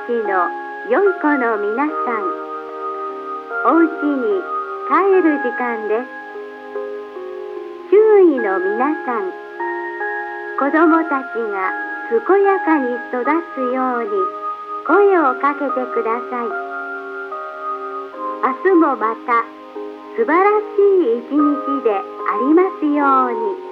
の良い子の皆さん、お家に帰る時間です。周囲の皆さん、子供たちが健やかに育つように声をかけてください。明日もまた素晴らしい一日でありますように。